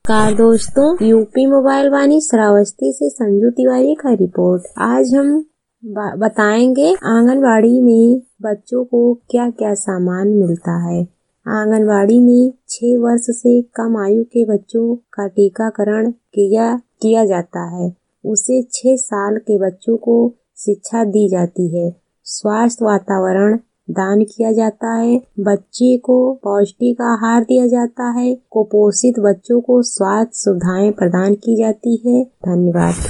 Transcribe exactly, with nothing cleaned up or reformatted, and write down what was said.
नमस्कार दोस्तों, UP mobile वाणी श्रावस्ती से संजू तिवारी का रिपोर्ट। आज हम बताएंगे आंगनवाड़ी में बच्चों को क्या क्या सामान मिलता है। आंगनवाड़ी में छह वर्ष से कम आयु के बच्चों का टीकाकरण किया किया जाता है। उसे छह साल के बच्चों को शिक्षा दी जाती है। स्वास्थ्य वातावरण दान किया जाता है। बच्चे को पौष्टिक आहार दिया जाता है। कुपोषित बच्चों को स्वास्थ्य सुविधाएं प्रदान की जाती है। धन्यवाद।